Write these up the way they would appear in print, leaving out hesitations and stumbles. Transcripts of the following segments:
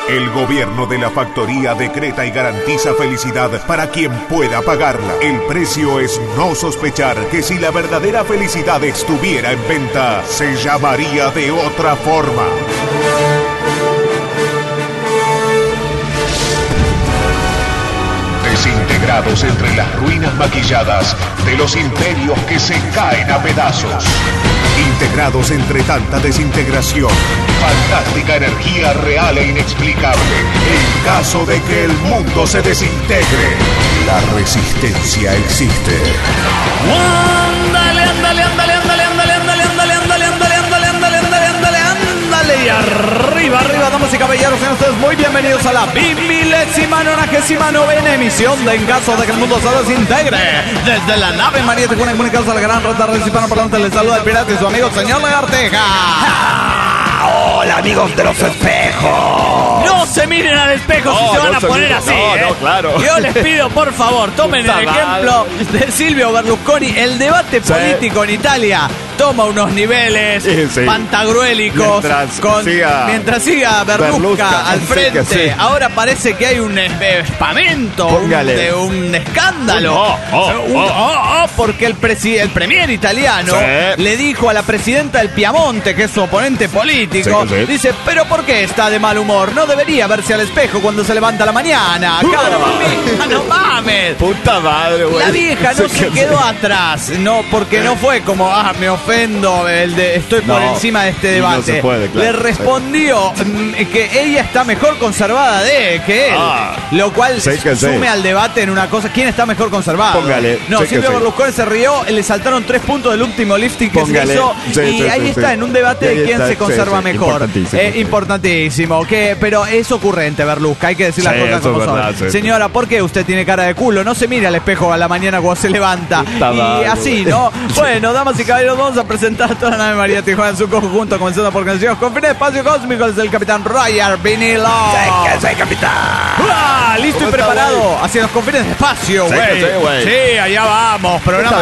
El gobierno de la factoría decreta y garantiza felicidad para quien pueda pagarla. El precio es no sospechar que si la verdadera felicidad estuviera en venta, se llamaría de otra forma. Desintegrados entre las ruinas maquilladas de los imperios que se caen a pedazos. Integrados entre tanta desintegración, fantástica energía real e inexplicable. En caso de que el mundo se desintegre, la resistencia existe. ¡Ándale, ándale, ándale, ándale, ándale, ándale, ándale, ándale, ándale, ándale, ándale, ándale, ándale, ándale! Y arriba, arriba, damas y caballeros, sean ustedes muy bienvenidos a la 1099ª emisión de En caso de que el mundo se desintegre. Desde la nave María Tijuana, comunicados a la gran red de hispano parlante, les saluda el pirata y su amigo señor Lagarteja. Hola, amigos de los espejos. No se miren al espejo si se van a poner así. No, claro. Yo les pido, por favor, tomen el ejemplo de Silvio Berlusconi. El debate político en Italia toma unos niveles pantagruélicos mientras siga Berlusca al frente. Sí. Ahora parece que hay un espamento, de un escándalo. Porque el premier italiano le dijo a la presidenta del Piamonte, que es su oponente político, dice, pero ¿por qué está de mal humor? No debería verse al espejo cuando se levanta a la mañana. No mames. Puta madre, güey. La vieja no se quedó atrás, no, porque no fue como, me ofendo, estoy por encima de este debate. No se puede, claro. Le respondió que ella está mejor conservada que él, lo cual sume al debate en una cosa. ¿Quién está mejor conservado? Póngale. No, Silvio Berlusconi se rió, le saltaron 3 puntos del último lifting que se hizo y ahí está, en un debate de quién se conserva mejor. Importantísimo. Pero es ocurrente, Berlusca, hay que decir las cosas como son. Señora, ¿por qué usted tiene cara de culo? No se mire al espejo a la mañana cuando se levanta. Y así, ¿no? Bueno, damas y caballeros, vamos a presentar a toda la nave María Tijuana en su conjunto, comenzando por canciones con fin de espacio cósmico desde el capitán Roger Vinilo. ¡Sí, capitán! Listo y preparado hacia los confines de espacio, güey. Sí, allá vamos. Programa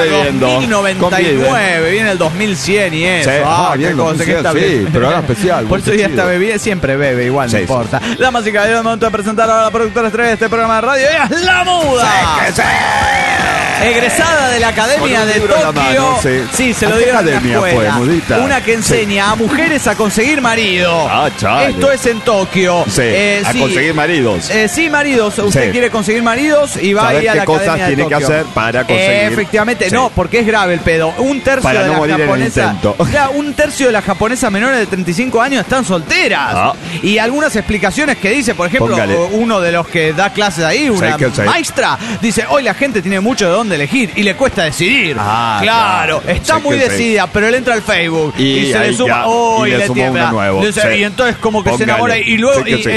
2099. Viene el 2100 y eso. Qué cosa que está bien. Programa especial. Por eso ya está bebida, siempre bebe, igual no importa. Damas y caballeros, momento de presentar a la productora estrella de este programa de radio. Ella es La Muda. Egresada de la Academia de Tokio. Sí, se lo digo en la escuela. Una que enseña a mujeres a conseguir marido. Esto es en Tokio. A conseguir maridos. Sí, maridos. Usted quiere conseguir maridos y va a ir a la Academia de Tokio. ¿Qué cosas tiene que hacer para conseguir? Efectivamente, no, porque es grave el pedo. Un tercio de la japonesa. Un tercio de las japonesas menores de 35 años están solteras. Y algunas explicaciones que dice, por ejemplo, uno de los que da clases ahí, una maestra, dice, hoy la gente tiene mucho de dónde elegir y le cuesta decidir. Claro, está muy decidida, pero él entra al Facebook y se le suma, y le tiembla. Y entonces como que se enamora y luego y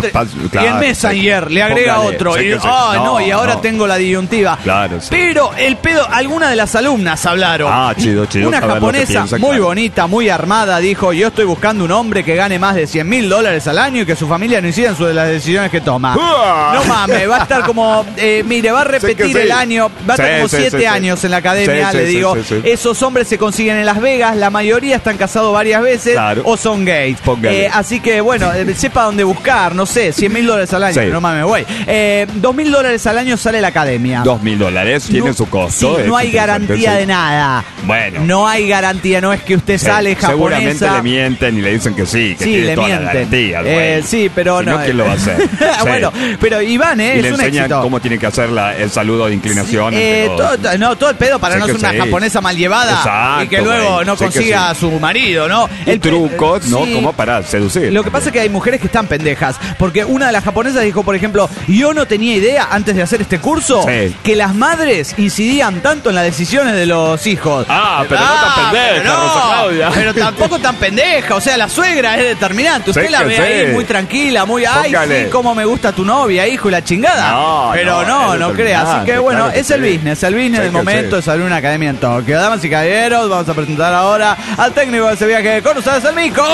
en Messenger le agrega otro. Y ahora tengo la disyuntiva. Pero el pedo, algunas de las alumnas hablaron. Chido. Una japonesa muy bonita, muy armada, dijo, yo estoy buscando un hombre que gane más de $100,000 al año y que su familia no incida en las decisiones que toma. No mames, va a estar como, va a repetir el año, va a estar como 7 años en la academia, le digo. Esos hombres se consiguen en Las Vegas, la mayoría están casados varias veces o son gays. Así que, bueno, sepa dónde buscar, no sé, $100,000 al año, no mames, güey. $2,000 al año sale la academia. $2,000 tiene su costo. No hay garantía de nada. Bueno. No hay garantía, no es que usted sale japonesa. Seguramente le mienten y le dicen que sí, que tiene toda la garantía. Pero si no, ¿quién lo va a hacer? Bueno, pero Iván, y es le un enseñan éxito. Cómo tiene que hacer el saludo de inclinación. Todo el pedo para no ser una japonesa mal llevada y que luego no consiga a su marido, ¿no? El trucos, ¿no? Como para seducir. Lo que pasa es que hay mujeres que están pendejas, porque una de las japonesas dijo, por ejemplo, yo no tenía idea antes de hacer este curso que las madres incidían tanto en las decisiones de los hijos. Pero no tan pendeja, Rosa Claudia. Pero tampoco tan pendeja, o sea, la suegra es determinante. Usted la ve ahí muy tranquila, muy, sí, cómo me gusta tu novia, hijo, y la chingada. Pero no crea. Así que bueno, es el business del momento es abrir una academia en Tokio. Damas y caballeros, vamos a presentar ahora al técnico de ese viaje con ustedes, el Mico.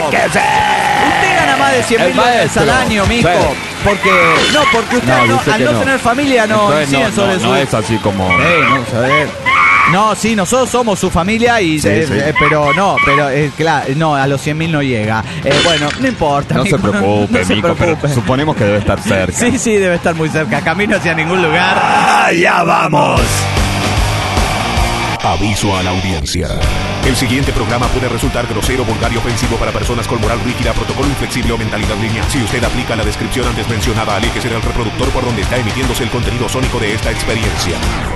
Usted gana más de $100,000 al año, Mico. Porque usted al no tener familia no inciden sobre su... No es así como... vamos a ver. No, sí, nosotros somos su familia y pero claro, no, a los 100.000 no llega. Bueno, no importa. No se preocupe, Mico, pero suponemos que debe estar cerca. Sí, debe estar muy cerca. Camino hacia ningún lugar. ¡Allá vamos! Aviso a la audiencia. El siguiente programa puede resultar grosero, vulgar y ofensivo para personas con moral rígida, protocolo inflexible o mentalidad lineal. Si usted aplica la descripción antes mencionada, aléjese del reproductor por donde está emitiéndose el contenido sónico de esta experiencia.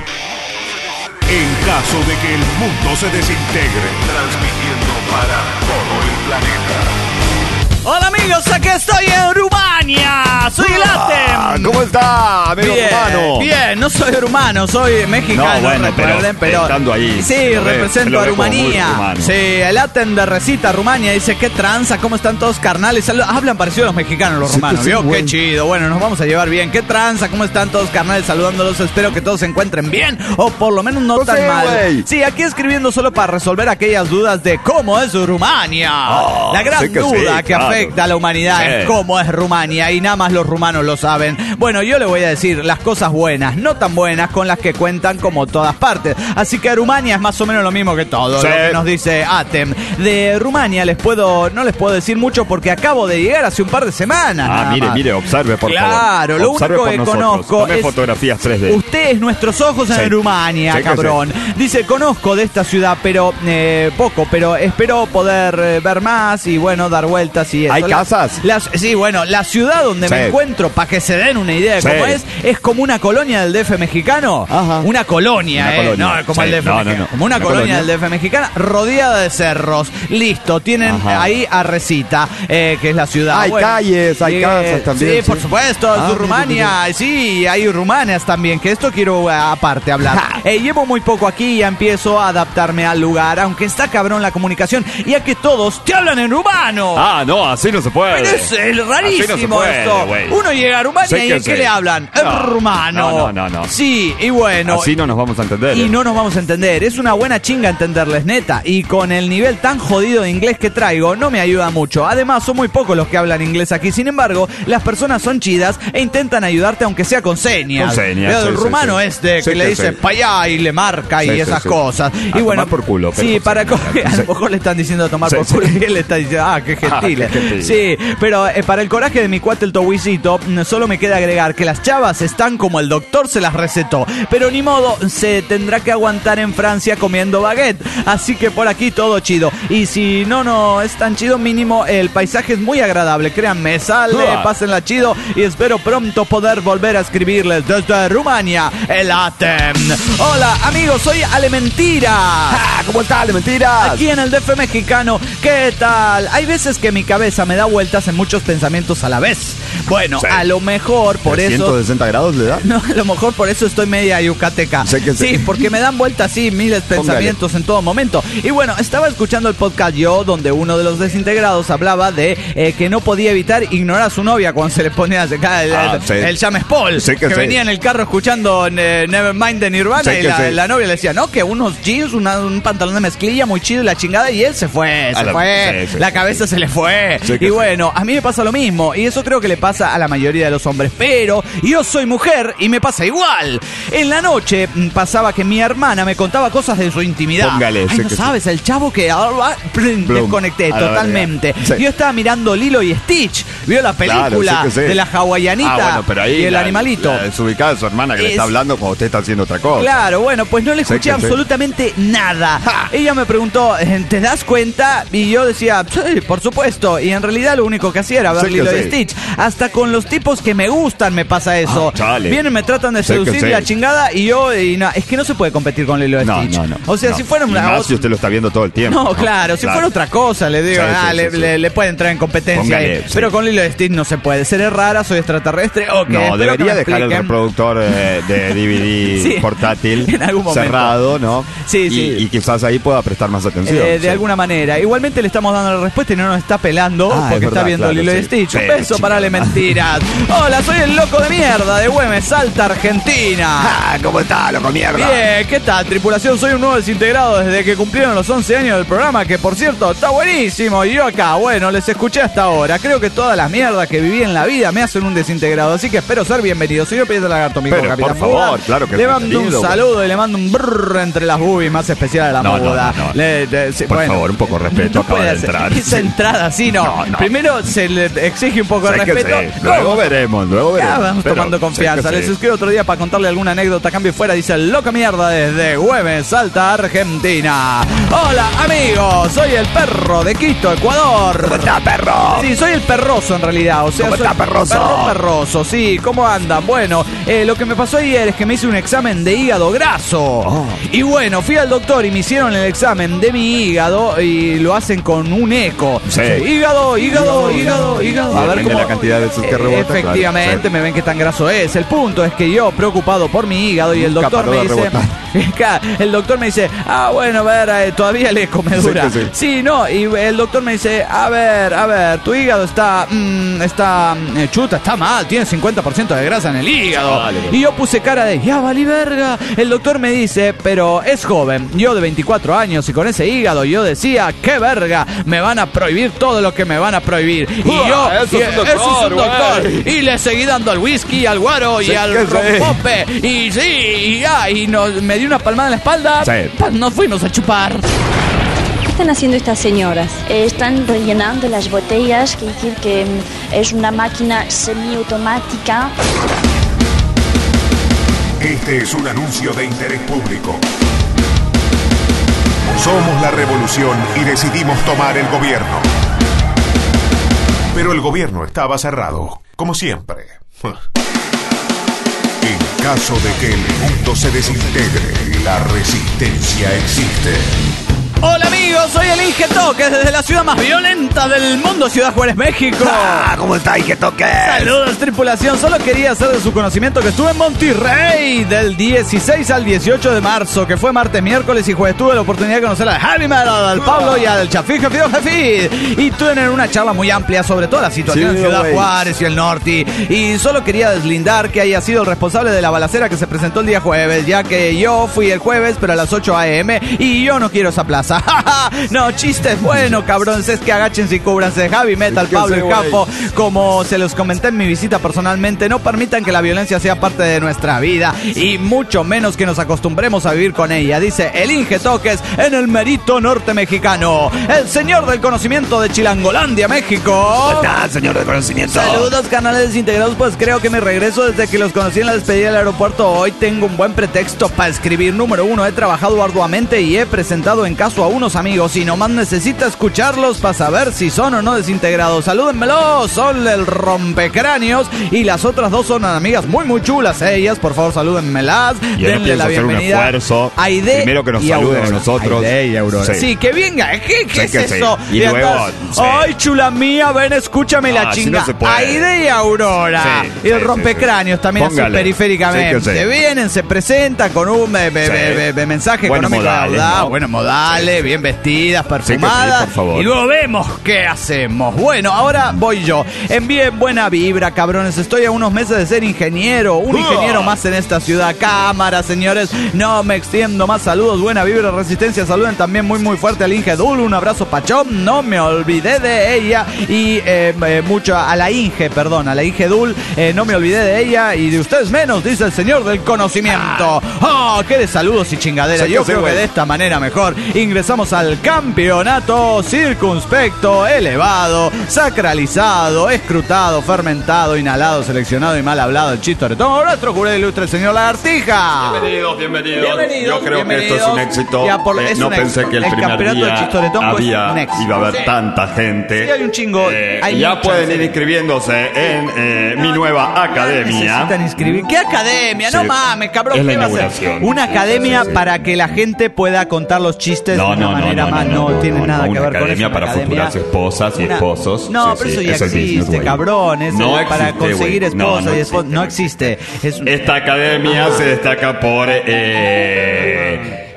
En caso de que el mundo se desintegre, transmitiendo para todo el planeta. Hola amigos, aquí estoy en Rumania. Soy el Atem. ¿Cómo está, amigo rumano? Bien, no soy rumano, soy mexicano. No, bueno, pero estando ahí. Sí, represento a Rumanía. Sí, el Atem de Recita, Rumania, dice, qué tranza, cómo están todos carnales. Hablan parecido a los mexicanos, los rumanos. ¿Vio? Qué chido. Bueno, nos vamos a llevar bien. Qué tranza, cómo están todos carnales, saludándolos. Espero que todos se encuentren bien, o por lo menos no tan mal. Wey. Sí, aquí escribiendo solo para resolver aquellas dudas de cómo es Rumania. La gran duda que afecta a la humanidad es cómo es Rumania, y nada más los rumanos lo saben. Bueno, yo le voy a decir las cosas buenas, no tan buenas, con las que cuentan como todas partes. Así que Rumania es más o menos lo mismo que todo lo que nos dice Atem. De Rumania no les puedo decir mucho porque acabo de llegar hace un par de semanas. Mire, observe por favor. Claro, lo único que conozco es fotografías 3D. Usted es nuestros ojos en Rumania, cabrón. Dice, conozco de esta ciudad, pero poco, pero espero poder ver más y bueno, dar vueltas y eso. ¿Hay casas? Sí, bueno, la ciudad donde me encuentro, para que se den una idea de cómo es como una colonia del DF mexicano. Ajá. Una colonia, no como el DF mexicano. Como una colonia del DF mexicana, rodeada de cerros. Listo, tienen ahí a Recita, que es la ciudad. Hay calles, hay casas también. Sí, por supuesto, es Rumania. Sí, hay rumanas también, que esto quiero aparte hablar. Llevo muy poco aquí y ya empiezo a adaptarme al lugar, aunque está cabrón la comunicación, ya que todos te hablan en rumano. No, así no se puede. Pero es rarísimo esto. Uno llega a Rumania y ¿en qué le hablan? Rumano. No. Sí, y bueno. Así no nos vamos a entender. Y no nos vamos a entender. Es una buena chinga entenderles, neta. Y con el nivel tan jodido de inglés que traigo, no me ayuda mucho. Además, son muy pocos los que hablan inglés aquí. Sin embargo, las personas son chidas e intentan ayudarte aunque sea con señas. El rumano que le dice pa' allá y le marca y esas cosas. Y bueno, tomar por culo. Sí, a lo mejor le están diciendo tomar por culo y él le está diciendo, qué gentil. Sí, pero para el coraje de mi cuate el Towisito, solo me queda agregar que las chavas están como el doctor se las recetó. Pero ni modo, se tendrá que aguantar en Francia comiendo baguette. Así que por aquí todo chido. Y si no es tan chido, mínimo el paisaje es muy agradable. Créanme, pásenla chido y espero pronto poder volver a escribirles desde Rumania, el Atem. Hola amigos, soy Alementira. ¿Cómo está Alementira? Aquí en el DF mexicano, ¿qué tal? Hay veces que mi cabeza me da vueltas en muchos pensamientos a la vez. Bueno, a lo mejor por eso... ¿160 grados le da? No, a lo mejor por eso estoy media yucateca. Sí, porque me dan vueltas así miles de pensamientos en todo momento. Y bueno, estaba escuchando el podcast donde uno de los desintegrados hablaba de que no podía evitar ignorar a su novia cuando se le ponía el James Paul, que venía en el carro escuchando Nevermind de Nirvana y la novia le decía, no, que unos jeans, un pantalón de mezclilla muy chido y la chingada, y él se fue. La cabeza se le fue. Y bueno, a mí me pasa lo mismo, y eso creo que le pasa a la mayoría de los hombres, pero yo soy mujer y me pasa igual. En la noche pasaba que mi hermana me contaba cosas de su intimidad. Póngale, no sabes, el chavo que desconecté totalmente. Yo estaba mirando Lilo y Stitch, vio la película de la hawaianita y el animalito. Desubicada de su hermana que le está hablando cuando usted está haciendo otra cosa. Claro, bueno, pues no le escuché absolutamente nada. Ella me preguntó, ¿te das cuenta? Y yo decía, sí, por supuesto. Y en realidad lo único que hacía era ver Lilo y Stitch. Hasta con los tipos que me gustan me pasa eso. Vienen, me tratan de seducir la chingada y yo, es que no se puede competir con Lilo y Stitch. O sea, si fuera una... si usted lo está viendo todo el tiempo. No, claro, si fuera otra cosa, le digo, le puede entrar en competencia. Pero con Lilo y Stitch no se puede. Seré rara, soy extraterrestre. No, debería dejar el reproductor de DVD portátil en algún momento cerrado, ¿no? Sí. Y quizás ahí pueda prestar más atención. De alguna manera. Igualmente le estamos dando la respuesta y no nos está pelando porque está viendo Lilo y Stitch. Un beso para Alementiras. Hola, soy el loco de mierda de Güemes, Salta, Argentina. ¿Cómo está, loco mierda? Bien, ¿qué tal, tripulación? Soy un nuevo desintegrado desde que cumplieron los 11 años del programa, que por cierto está buenísimo. Y yo acá, bueno, les escuché hasta ahora. Creo que todas las mierdas que viví en la vida me hacen un desintegrado. Así que espero ser bienvenido. Señor Pietra Lagarto, mi capitán. Por favor, claro que le mando un saludo y le mando un brrr entre las boobies más especial a la moda. Por favor, un poco de respeto. Acaba de entrar. Esa entrada, sí, no. Primero se le exige un poco de respeto. Luego veremos. Vamos tomando confianza. Les escribo otro día para contarle alguna anécdota. Cambio fuera, dice Loca Mierda desde Güemes, Salta, Argentina. Hola, amigos. Soy el perro de Quito, Ecuador. ¿Cómo está, perro? Sí, soy el perroso en realidad. O sea, ¿cómo está, perroso? Perroso, sí. ¿Cómo andan? Bueno, lo que me pasó ayer es que me hice un examen de hígado graso. Y bueno, fui al doctor y me hicieron el examen de mi hígado y lo hacen con un eco. Sí. Hígado. A ver cómo la cantidad de esos que rebota. Efectivamente, claro. Me ven qué tan graso es. El punto es que yo, preocupado por mi hígado, y el doctor me dice... El doctor me dice, bueno, a ver, todavía el eco me dura. Sí, no, y el doctor me dice, a ver, tu hígado está mal, tiene 50% de grasa en el hígado. Vale. Y yo puse cara de, ya valí verga. El doctor me dice, pero es joven, yo de 24 años y con ese hígado, yo decía, qué verga, me van a prohibir todo lo que me van a prohibir. Y yo, eso es un doctor. Y le seguí dando al whisky, al guaro y al rompope. Y sí, me dio una palmada en la espalda. Nos fuimos a chupar. ¿Qué están haciendo estas señoras? Están rellenando las botellas, quiere decir que es una máquina semiautomática. Este es un anuncio de interés público. Somos la revolución y decidimos tomar el gobierno. Pero el gobierno estaba cerrado, como siempre. En caso de que el mundo se desintegre, la resistencia existe. Hola amigos, soy el Inge Toques desde la ciudad más violenta del mundo, Ciudad Juárez, México. ¿Cómo está, Inge Toques? Saludos, tripulación. Solo quería hacer de su conocimiento que estuve en Monterrey del 16 al 18 de marzo, que fue martes, miércoles y jueves. Tuve la oportunidad de conocer al Javi Metal, al Pablo y al Chafí Jefi. Y tuve una charla muy amplia sobre toda la situación en Ciudad Juárez y el norte. Y solo quería deslindar que haya sido el responsable de la balacera que se presentó el día jueves, ya que yo fui el jueves, pero a las 8 a.m. y yo no quiero esa plaza. No, chistes bueno, cabrones, es que agáchense y cúbranse. Javi Metal, Pablo el Capo, como se los comenté en mi visita personalmente, no permitan que la violencia sea parte de nuestra vida y mucho menos que nos acostumbremos a vivir con ella, dice el Inge Toques en el Merito Norte Mexicano, el señor del conocimiento de Chilangolandia, México. ¿Cómo está, señor del conocimiento? Saludos, canales desintegrados. Pues creo que mi regreso desde que los conocí en la despedida del aeropuerto, hoy tengo un buen pretexto para escribir. Número 1, he trabajado arduamente y he presentado en caso a unos amigos y nomás necesita escucharlos para saber si son o no desintegrados. Salúdenmelo, son el Rompecráneos y las otras dos son amigas muy muy chulas ellas, por favor salúdenmelas, denle la bienvenida un esfuerzo. Aide, primero que nos saluden a nosotros. Aide y Aurora. Sí, que venga, ¿qué es eso? Y luego, ay, chula mía, ven, escúchame la chinga. No Aide y Aurora. Y el Rompecráneos también así periféricamente. Se vienen, se presentan con un mensaje económico de verdad, buenos modales, bien vestidas, perfumadas, por favor. Y luego vemos qué hacemos. Bueno, ahora voy yo. Envíen buena vibra, cabrones. Estoy a unos meses de ser ingeniero, un ingeniero más en esta ciudad. Cámara, señores, no me extiendo más. Saludos, buena vibra, resistencia. Saluden también muy muy fuerte al Inge Dul. Un abrazo pachón, no me olvidé de ella. Y mucho a la Inge Dul, no me olvidé de ella y de ustedes menos, dice el señor del conocimiento. Qué de saludos y chingadera. Yo creo que de esta manera mejor ingresamos al campeonato circunspecto, elevado, sacralizado, escrutado, fermentado, inhalado, seleccionado y mal hablado el chistoretón. Nuestro curé ilustre, el señor Lagartija. Bienvenidos. Yo creo que esto es un éxito. No pensé que el primer día iba a haber tanta gente. Sí, hay un chingo. Ya pueden ir inscribiéndose en mi nueva academia. Necesitan inscribir. ¿Qué academia? No mames, cabrón. Es la inauguración. Una academia para que la gente pueda contar los chistes de una manera más. No tiene nada que ver con eso. Una academia para futuras esposas y esposos. No, pero eso ya existe, cabrón. No existe, para conseguir esposas y esposos. No existe. Esta academia se destaca por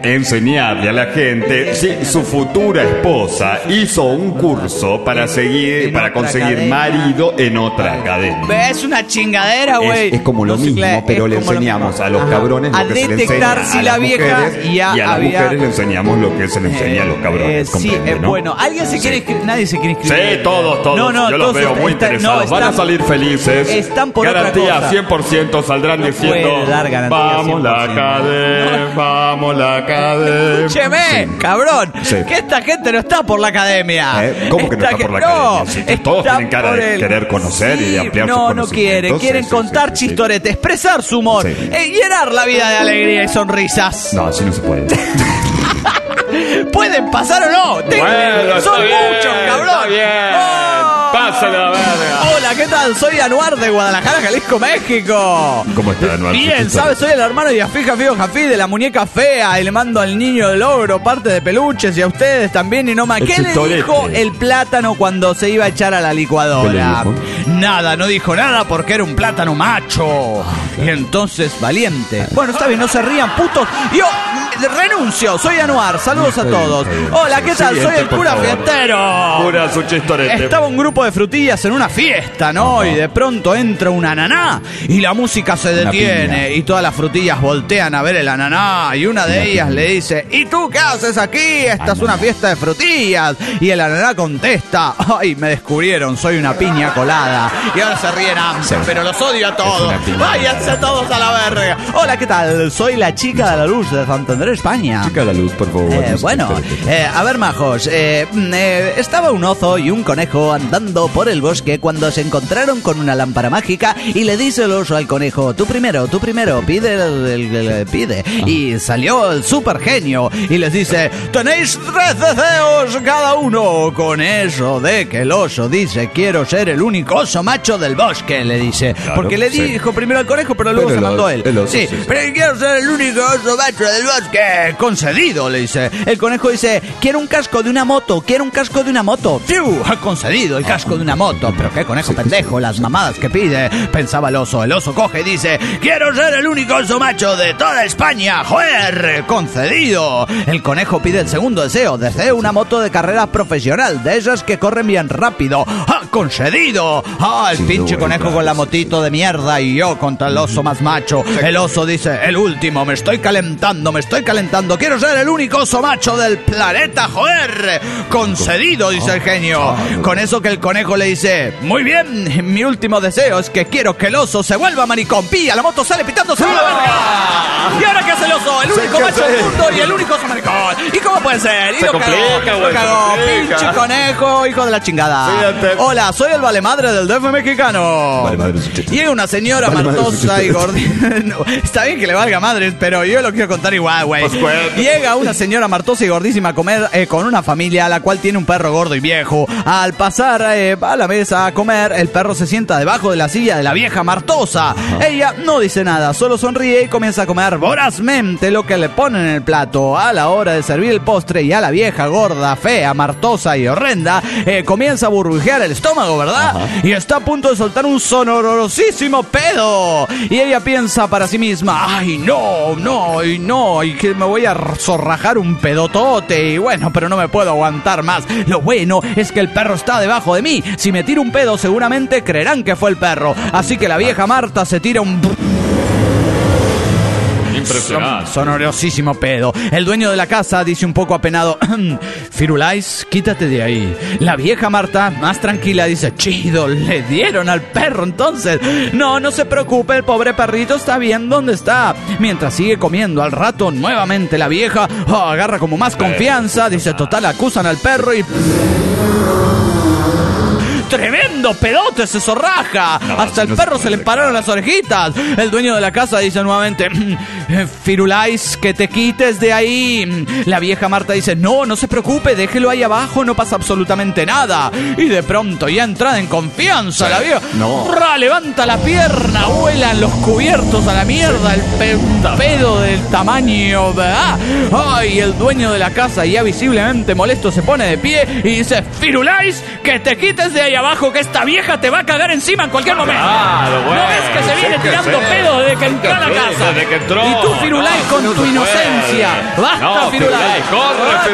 enseñarle a la gente si su futura esposa hizo un curso para conseguir marido en otra academia. Es una chingadera, güey. Es como lo mismo, pero le enseñamos a los cabrones lo que se le enseña si la vieja mujeres, y a las mujeres le enseñamos lo que se le enseña a los cabrones. Sí, ¿no? Bueno, ¿alguien se quiere inscribir? Nadie se quiere inscribir. Sí, todos. No, yo los veo muy interesados. Van a salir felices. Están por garantía otra cosa. 100%, saldrán diciendo vamos la academia, vamos la academia. Escúcheme, cabrón, que esta gente no está por la academia. ¿Cómo que no está por la academia? Si todos tienen cara de querer conocer y de ampliar sus conocimientos. No quieren contar chistoretes, expresar su humor, llenar la vida de alegría y sonrisas. No, así no se puede. ¿Pueden pasar o no? Bueno, son muchos, cabrón. Está bien. Pásale la verga. Hola, ¿qué tal? Soy Anuar de Guadalajara, Jalisco, México. ¿Cómo está, Anuar? Bien, ¿sabes? Soy el hermano de Jafí Jafí de la muñeca fea. Y le mando al niño del ogro parte de peluches y a ustedes también. Y no más. ¿Qué le dijo el plátano cuando se iba a echar a la licuadora? Nada, no dijo nada porque era un plátano macho. Y entonces, valiente. Bueno, está bien, no se rían, putos. Yo renuncio, soy Anuar. Saludos a todos. Hola, ¿qué tal? Soy el cura fiestero. Cura su chistorete. Estaba un grupo de frutillas en una fiesta, ¿no? Y de pronto entra un ananá y la música se detiene y todas las frutillas voltean a ver el ananá y una de ellas le dice: ¿y tú qué haces aquí? Esta es una fiesta de frutillas. Y el ananá contesta: ay, me descubrieron, soy una piña colada. Y ahora se ríen Amser, pero los odio a todos. Váyanse todos a la verga. Hola, ¿qué tal? Soy la chica de la luz de Santander, España. Chica de la luz, por favor. A ver, majos, estaba un oso y un conejo andando por el bosque cuando se encontraron con una lámpara mágica y le dice el oso al conejo: tú primero, pide pide. Y salió el super genio y les dice: tenéis 3 deseos cada uno. Con eso de que el oso dice: quiero ser el único oso macho del bosque, le dice. Claro, porque le dijo primero al conejo, pero luego se mandó él. Sí, pero quiero ser el único oso macho del bosque. Concedido, le dice. El conejo dice: quiero un casco de una moto, ¡Fiu! Concedido el casco de una moto. Pero qué conejo pendejo, las mamadas que pide, pensaba el oso. El oso coge y dice: quiero ser el único oso macho de toda España. ¡Joder! Concedido. El conejo pide el segundo deseo: deseo una moto de carrera profesional, de esas que corren bien rápido. ¡Ah! Concedido. El pinche conejo con la motito de mierda y yo contra el oso más macho. El oso dice: el último, me estoy calentando, quiero ser el único oso macho del planeta. ¡Joder! Concedido, dice el genio. Con eso que el conejo le dice: muy bien, mi último deseo es que quiero que el oso se vuelva maricón. Pilla, la moto sale pitándose a la verga. ¿Y ahora qué hace el oso? El único macho del mundo y el único oso maricón. ¿Y cómo puede ser? Y lo cagó. Pinche conejo, hijo de la chingada. Fíjate. Hola, soy el valemadre del DF mexicano. Llega una señora martosa y gordita. No, está bien que le valga madre, pero yo lo quiero contar igual, güey. Llega una señora martosa y gordísima a comer con una familia, la cual tiene un perro gordo y viejo. Al pasar a la mesa a comer, el perro se sienta debajo de la silla de la vieja martosa. Ella no dice nada, solo sonríe y comienza a comer vorazmente lo que le ponen en el plato. A la hora de servir el postre, y a la vieja gorda, fea, martosa y horrenda comienza a burbujear el estómago, ¿verdad? Y está a punto de soltar un sonorosísimo pedo. Y ella piensa para sí misma: ay, no, y que me voy a zorrajar un pedotote. Y bueno, pero no me puedo aguantar más. Lo bueno es que el perro está debajo de mí. Si me tiro un pedo, seguramente creerán que fue el perro. Así que la vieja Marta se tira un... Impresionante. Sonorosísimo pedo. El dueño de la casa dice un poco apenado: Firulais, quítate de ahí. La vieja Marta, más tranquila, dice: chido, le dieron al perro entonces. No se preocupe, el pobre perrito está bien donde está. Mientras sigue comiendo, al rato nuevamente la vieja agarra como más confianza. Dice: total, acusan al perro y... ¡tremendo pedote! Se zorraja. Hasta el perro se le pararon las orejitas. El dueño de la casa dice nuevamente: Firulais, que te quites de ahí. La vieja Marta dice: no se preocupe, déjelo ahí abajo, no pasa absolutamente nada. Y de pronto, ya entrada en confianza, la vieja levanta la pierna, vuelan los cubiertos a la mierda, el pedo del tamaño, ¿verdad? Ay, el dueño de la casa, ya visiblemente molesto, se pone de pie y dice: Firulais, que te quites de ahí abajo. abajo que esta vieja te va a cagar encima en cualquier momento. Claro, bueno, ¿No ves que se viene tirando pedos desde que entró a la casa? Desde que entró. Y tú, Firulais, con tu inocencia. Basta, Firulais. Corre,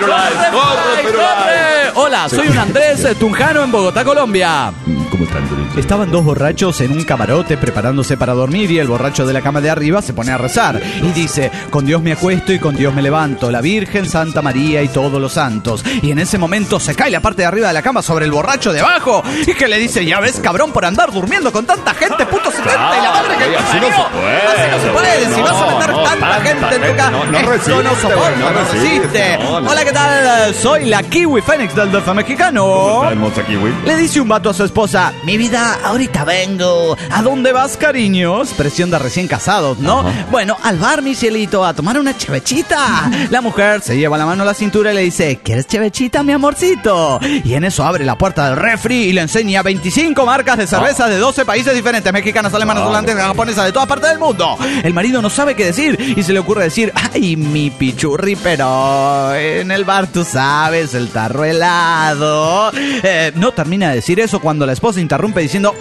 Firulais. Hola, soy un Andrés Tunjano en Bogotá, Colombia. ¿Cómo están, Andrés? Estaban dos borrachos en un camarote preparándose para dormir y el borracho de la cama de arriba se pone a rezar y dice: con Dios me acuesto y con Dios me levanto, la Virgen, Santa María y todos los santos. Y en ese momento se cae la parte de arriba de la cama sobre el borracho de abajo y que le dice: ya ves, cabrón, por andar durmiendo con tanta gente, puto 70 y la madre que te así no se puede. Así no se puede. Si vas a meter tanta gente en tu casa, esto no soporta, no resiste. Hola, ¿qué tal? Soy la Kiwi Fénix del DF mexicano. ¿Cómo está, hermosa Kiwi? Le dice un vato a su esposa: mi vida, ahorita vengo. ¿A dónde vas, cariños? Expresión de recién casados, ¿no? Ajá. Bueno, al bar, mi cielito, a tomar una chevechita. La mujer se lleva la mano a la cintura y le dice: ¿quieres chevechita, mi amorcito? Y en eso abre la puerta del refri y le enseña 25 marcas de cerveza de 12 países diferentes: mexicanas, alemanas, holandesas, japonesas, de todas partes del mundo. El marido no sabe qué decir y se le ocurre decir: ay, mi pichurri, pero en el bar tú sabes, el tarro helado. No termina de decir eso cuando la esposa interrumpe diciendo: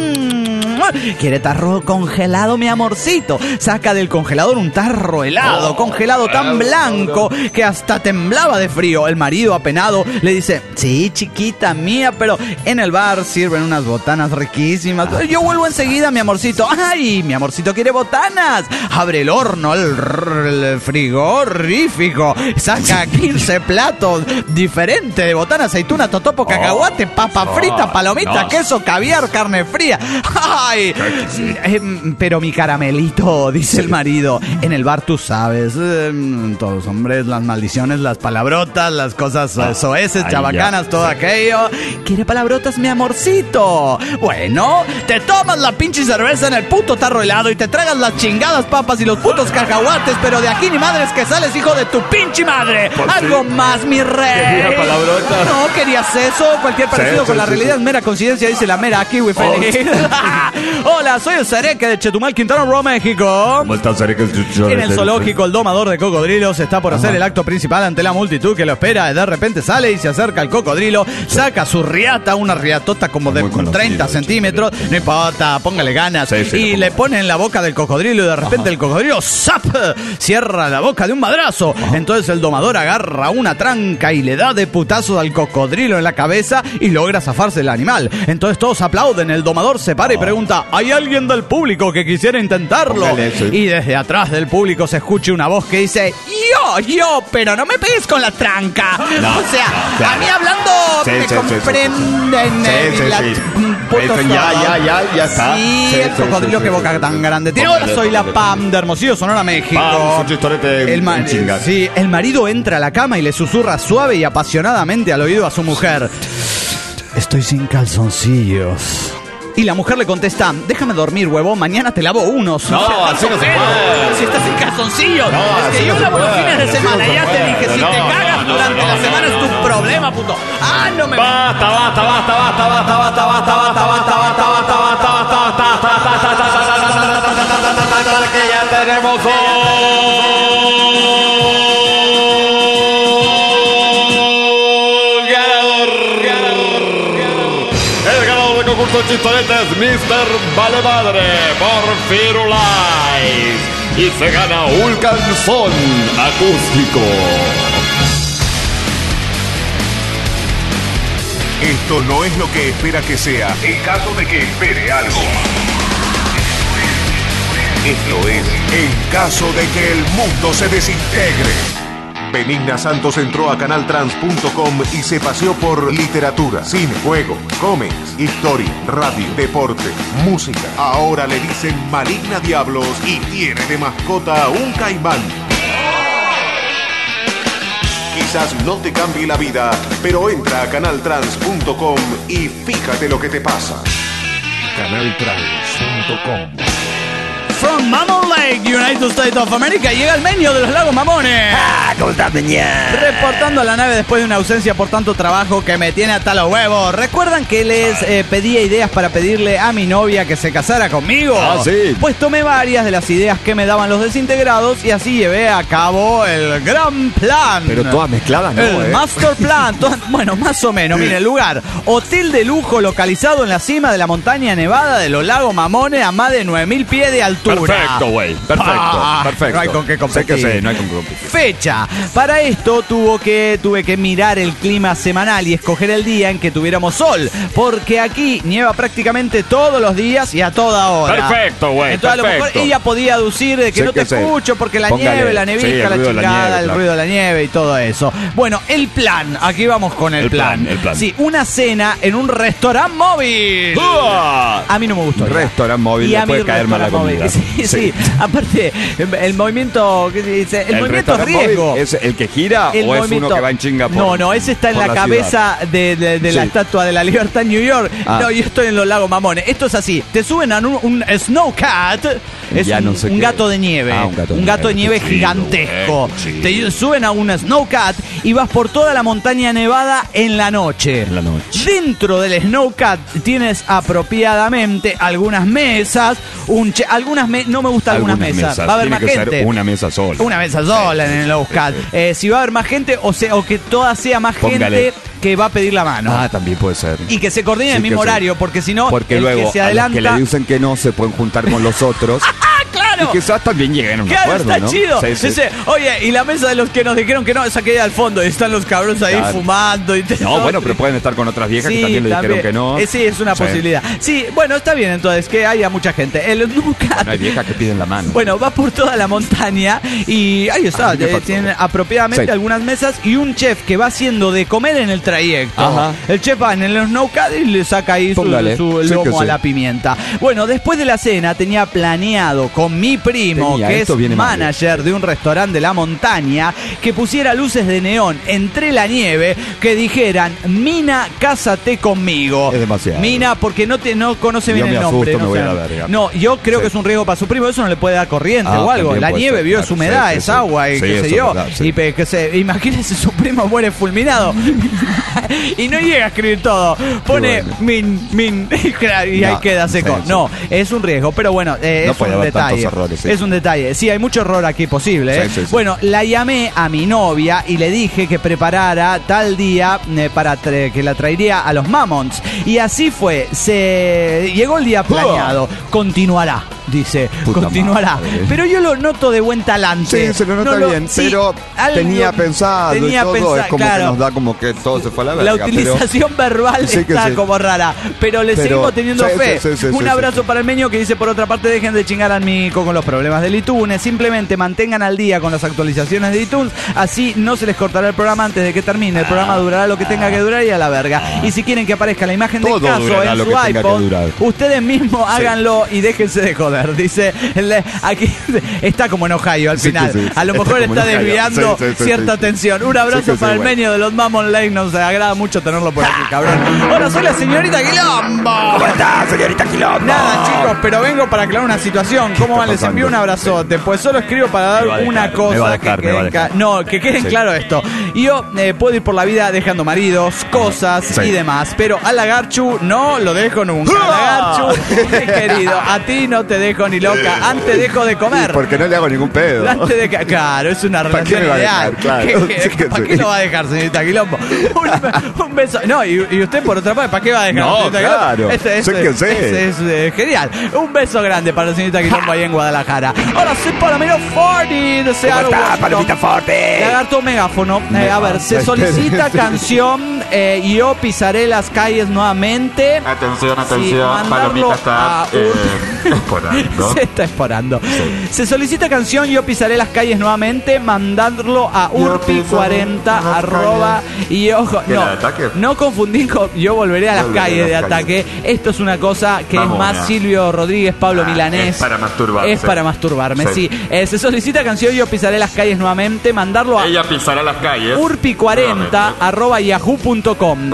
¿quiere tarro congelado, mi amorcito? Saca del congelador un tarro helado, congelado tan blanco que hasta temblaba de frío. El marido, apenado, le dice: sí, chiquita mía, pero en el bar sirven unas botanas riquísimas. Yo vuelvo enseguida, mi amorcito. ¡Ay, mi amorcito quiere botanas! Abre el horno, el frigorífico, saca 15 platos diferentes de botanas: aceituna, totopo, cacahuate, papa frita, palomita, queso, caviar, carne fría. ¡Ay! Pero mi caramelito, dice el marido, en el bar tú sabes, todos los hombres, las maldiciones, las palabrotas, las cosas soeces, chabacanas, todo aquello. ¿Quiere palabrotas, mi amorcito? Bueno, te tomas la pinche cerveza en el puto tarro helado y te tragas las chingadas papas y los putos cacahuates, pero de aquí ni madres que sales, hijo de tu pinche madre. Algo más, mi rey. ¿Quería palabrotas? No, ¿querías eso? Cualquier parecido con la realidad es mera coincidencia, dice la mera Kiwi Fénix. Hola, soy el Cereque de Chetumal, Quintana Roo, México. ¿Cómo está, Cereque? En el zoológico, el domador de cocodrilos está por hacer el acto principal ante la multitud que lo espera. De repente sale y se acerca al cocodrilo, saca su riata, una riatota como de 30 centímetros. No importa, póngale ganas. Y le pone en la boca del cocodrilo y de repente el cocodrilo ¡zap! Cierra la boca de un madrazo. Entonces el domador agarra una tranca y le da de putazo al cocodrilo en la cabeza y logra zafarse el animal. Entonces todos aplauden, el domador se para y pregunta: ¿hay alguien del público que quisiera intentarlo? Y desde atrás del público se escucha una voz que dice: yo, pero no me pegues con la tranca. No, o sea, a mí hablando me comprenden. Ya está. Sí, el cocodrilo, que boca tan grande tiene. Ahora soy la Pam de Hermosillo, Sonora, México. El marido entra a la cama y le susurra suave y apasionadamente al oído a su mujer: estoy sin calzoncillos. Y la mujer le contesta: déjame dormir, huevo, mañana te lavo unos. No, así no se puede. Si estás sin calzoncillos. Es que yo lavo los fines de semana. Ya te dije, si te cagas durante la semana es tu problema, puto. Ah, no me... Basta. Que ya tenemos chistoretes, Mr. Vale Madre por Firulais, y se gana un calzón acústico. Esto no es lo que espera que sea, en caso de que espere algo. Esto es en caso de que el mundo se desintegre. Benigna Santos entró a canaltrans.com y se paseó por literatura, cine, juego, cómics, historia, radio, deporte, música. Ahora le dicen Maligna Diablos y tiene de mascota un caimán. Quizás no te cambie la vida, pero entra a canaltrans.com y fíjate lo que te pasa. Canaltrans.com. from Mammon Lake, United States of America. Llega el Meño de los Lagos Mamones. ¿Cómo estás, Peña? Reportando a la nave después de una ausencia por tanto trabajo que me tiene hasta los huevos. ¿Recuerdan que les pedía ideas para pedirle a mi novia que se casara conmigo? Sí. Pues tomé varias de las ideas que me daban los desintegrados y así llevé a cabo el gran plan. Pero todas mezcladas, ¿no? El master plan. Bueno, más o menos. Miren, el lugar. Hotel de lujo localizado en la cima de la montaña nevada de los Lagos Mamones a más de 9.000 pies de altura. Perfecto, güey. Perfecto. No hay con qué competir. Sé que no hay con qué competir. Fecha. Para esto tuve que mirar el clima semanal y escoger el día en que tuviéramos sol. Porque aquí nieva prácticamente todos los días y a toda hora. Perfecto, güey. Entonces a lo mejor ella podía aducir de que no te escucho porque la nieve, la nevizca, la chingada, el ruido de la nieve y todo eso. Bueno, el plan. Aquí vamos con el plan. Sí, una cena en un restaurante móvil. A mí no me gustó. Restaurante móvil, le puede caer mal la comida. Sí. Aparte, el movimiento, ¿qué se dice? El movimiento es riesgo. ¿Es el que gira o es uno que va en chinga por No, ese está en la cabeza de la Estatua de la Libertad en New York. No, yo estoy en los Lagos Mamones. Esto es así. Te suben a un snowcat. Es un gato de nieve. Un gato de nieve gigantesco. Te suben a un snowcat y vas por toda la montaña nevada en la noche. Dentro del snowcat tienes apropiadamente algunas mesas, no me gustan algunas mesas. Va a haber más gente. Una mesa sola. Una mesa sola en el snowcat. Si va a haber más gente o que toda sea más gente que va a pedir la mano. También puede ser. Y que se coordine en el mismo horario, porque si no, porque luego que se adelanta, a los que le dicen que no se pueden juntar con los otros. Claro. Y quizás también lleguen a un acuerdo, está ¿no? chido. Sí. Dice, oye, y la mesa de los que nos dijeron que no, esa que hay al fondo, y están los cabrones ahí fumando. Bueno, pero pueden estar con otras viejas que también le dijeron que no. Sí, es una posibilidad. Sí, bueno, está bien entonces, que haya mucha gente. El snowcat. Hay viejas que piden la mano. Bueno, va por toda la montaña y ahí está. Tienen apropiadamente algunas mesas y un chef que va haciendo de comer en el trayecto. El chef va en el snowcat y le saca ahí su lomo a la pimienta. Bueno, después de la cena tenía planeado con mi primo, que es manager de un restaurante de la montaña, que pusiera luces de neón entre la nieve que dijeran: Mina, cásate conmigo. Es demasiado. Mina, porque no conoce bien el nombre. No, yo creo que es un riesgo para su primo. Eso no le puede dar corriente o algo. La nieve, vio, es humedad, es agua y qué sé yo. Y imagínese, su primo muere fulminado. Y no llega a escribir todo. Pone min, y ahí queda seco. No, es un riesgo, pero bueno, es un detalle. Es un detalle. Sí, hay mucho error aquí posible. Sí. Bueno, la llamé a mi novia y le dije que preparara tal día para que la traería a los Mammons. Y así fue. Llegó el día planeado. Continuará. Dice, continuará. Pero yo lo noto de buen talante. Sí, se lo nota bien, pero tenía pensado y todo. Es como que nos da como que todo se fue a la verga. La utilización verbal está como rara, pero le seguimos teniendo fe. Un abrazo para el Meño, que dice: por otra parte, dejen de chingar al Mico con los problemas del iTunes. Simplemente mantengan al día con las actualizaciones de iTunes. Así no se les cortará el programa antes de que termine. El programa durará lo que tenga que durar y a la verga. Y si quieren que aparezca la imagen del caso en su iPod, ustedes mismos háganlo y déjense de joder. Dice, aquí está como en Ohio al final. A lo mejor está desviando cierta atención. Un abrazo para el Meño de los Mammon Lake. Nos agrada mucho tenerlo por aquí, cabrón. Hola, soy la señorita Quilombo. ¿Cómo estás, señorita Quilombo? Nada, chicos, pero vengo para aclarar una situación. ¿Cómo van? Les envío un abrazote. Pues solo escribo para dar una cosa. Que queden claro esto. Yo puedo ir por la vida dejando maridos, cosas y demás, pero a la Garchu no lo dejo nunca. A la Garchu, querido, a ti no te dejo ni loca. Antes dejo de comer. Porque no le hago ningún pedo. Claro, es una relación ideal. ¿Para qué lo va a dejar, señorita Quilombo? Un beso. No, y usted por otra parte, ¿para qué va a dejar? No, claro. Es genial. Un beso grande para la señorita Quilombo ahí en Guadalajara. Ahora soy Palomero Forti. ¿Cómo está, Palomita Forti? Lagarto megáfono. A ver, se solicita canción Yo pisaré las calles nuevamente. Atención. Palomita está esporando. Se está esporando. Se solicita canción Yo pisaré las calles nuevamente, mandarlo a urpi40 y ojo, no confundir con Yo volveré a las calles de Ataque. Esto es una cosa que es más Silvio Rodríguez, Pablo Milanés. Es para masturbarme, sí. Se solicita canción Yo pisaré las calles nuevamente, mandarlo a Ella pisará las calles urpi40 @yahoo.com yahoo.com.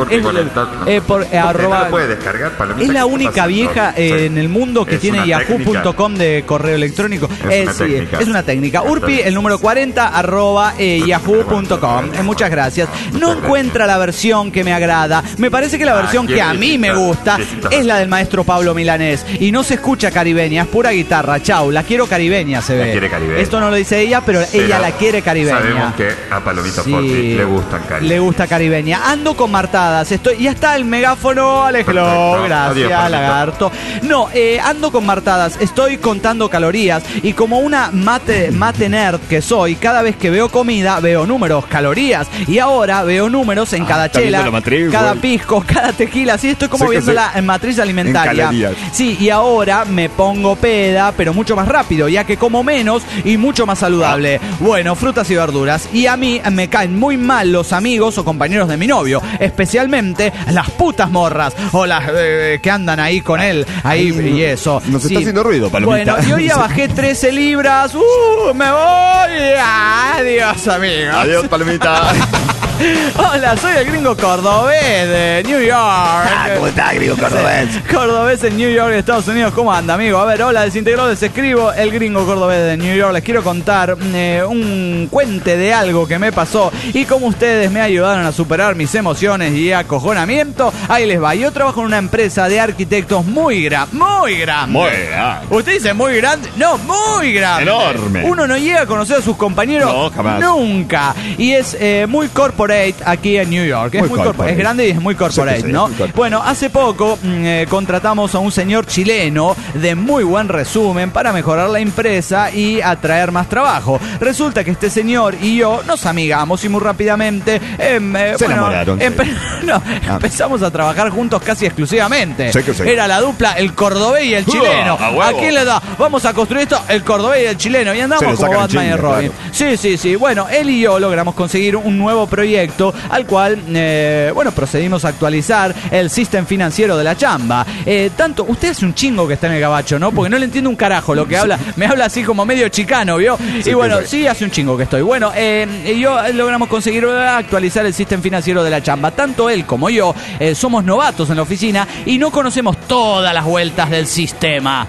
Arroba, lo puede descargar, es la única vieja en el mundo que tiene yahoo.com de correo electrónico. Es una técnica. Urpi, el número 40, arroba yahoo.com. Muchas gracias. No encuentra la versión que me agrada. Me parece que la versión que a mí me gusta es la del maestro Pablo Milanés. Y no se escucha caribeña, es pura guitarra. Chau, la quiero caribeña, se ve. La quiere caribeña. Esto no lo dice ella, pero ella la quiere caribeña. Sabemos que a Palomita Forti le gustan caribeña. Le gusta caribeña. Ando con martadas. Ya está el megáfono, Alejandro. Gracias, adiós, lagarto. No, ando con martadas. Estoy contando calorías. Y como una mate nerd que soy, cada vez que veo comida, veo números, calorías. Y ahora veo números en cada chela, cada pisco, cada tequila. Sí, estoy como viendo la matriz alimentaria. Sí, y ahora me pongo peda, pero mucho más rápido, ya que como menos y mucho más saludable. Bueno, frutas y verduras. Y a mí me caen muy mal los amigos o compañeros de mi novio, especialmente las putas morras o las que andan ahí con él, y eso. Nos está haciendo ruido, Palomita. Bueno, yo ya bajé 13 libras. Me voy. Adiós, amigo. Adiós, Palomita. Hola, soy el gringo cordobés de New York. ¿Cómo estás, gringo cordobés? Cordobés en New York, Estados Unidos. ¿Cómo anda, amigo? A ver, hola, desintegrados, les escribo el gringo cordobés de New York. Les quiero contar un cuente de algo que me pasó y cómo ustedes me ayudaron a superar mis emociones y acojonamiento. Ahí les va. Yo trabajo en una empresa de arquitectos muy grande. Muy grande. ¿Usted dice muy grande? No, muy grande. Enorme. Uno no llega a conocer a sus compañeros nunca. Y es muy corporate aquí en New York. Es grande y es muy corporate, ¿no? Bueno, hace poco contratamos a un señor chileno de muy buen resumen para mejorar la empresa y atraer más trabajo. Resulta que este señor y yo nos amigamos y muy rápidamente se enamoraron. Empezamos a trabajar juntos casi exclusivamente. Era la dupla, el cordobés y el chileno. ¿A quién le da? Vamos a construir esto, el cordobés y el chileno. Y andamos como Batman y Robin. Claro. Sí. Bueno, él y yo logramos conseguir un nuevo proyecto al cual, procedimos a actualizar el sistema financiero de la chamba. Usted es un chingo que está en el gabacho, ¿no? Porque no le entiendo un carajo lo que habla. Me habla así como medio chicano, ¿vio? Y bueno, sí, hace un chingo que estoy. Bueno, yo logramos conseguir actualizar el sistema financiero de la chamba. Tanto él como yo somos novatos en la oficina y no conocemos todas las vueltas del sistema.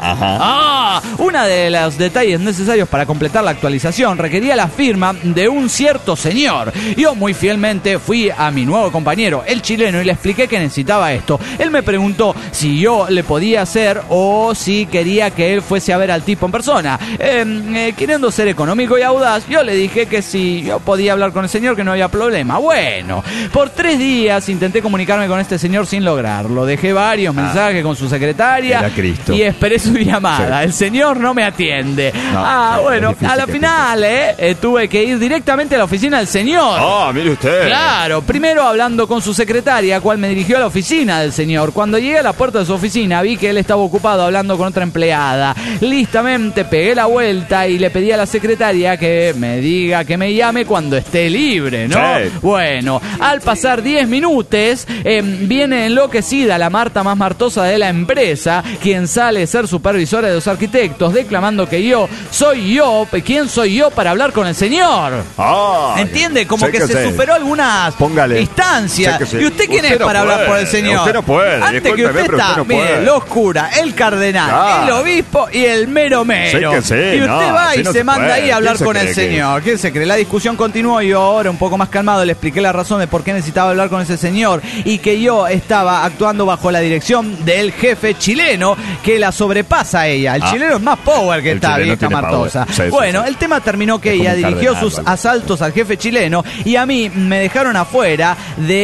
Una de los detalles necesarios para completar la actualización requería la firma de un cierto señor. Yo muy fielmente fui a mi nuevo compañero, el chileno, y le expliqué que necesitaba esto. Él me preguntó si yo le podía hacer o si quería que él fuese a ver al tipo en persona. Queriendo ser económico y audaz, yo le dije que si yo podía hablar con el señor, que no había problema. Bueno, por 3 días intenté comunicarme con este señor sin lograrlo. Dejé varios mensajes con su secretaria y esperé su llamada. El señor no me atiende. A la final tuve que ir directamente a la oficina del señor. Mire usted. Claro, primero hablando con su secretaria, cual me dirigió a la oficina del señor. Cuando llegué a la puerta de su oficina, vi que él estaba ocupado hablando con otra empleada. Listamente pegué la vuelta y le pedí a la secretaria que me diga que me llame cuando esté libre, ¿no? Bueno, al pasar 10 minutos, viene enloquecida la Marta más martosa de la empresa, quien sale a ser supervisora de los arquitectos, declamando que ¿quién soy yo para hablar con el señor? ¿Entiende? Como que se superó algunas distancias. ¿Y usted quién es para hablar por el señor? Usted no puede. Antes que usted está, mire, los curas, el cardenal, el obispo y el mero. Y usted va y se manda ahí a hablar con el señor. ¿Quién se cree? La discusión continuó y yo ahora un poco más calmado le expliqué la razón de por qué necesitaba hablar con ese señor y que yo estaba actuando bajo la dirección del jefe chileno que la sobrepasa a ella. El chileno es más power que esta vieja martosa. Bueno, el tema terminó que ella dirigió sus asaltos al jefe chileno y a mí me dejaron afuera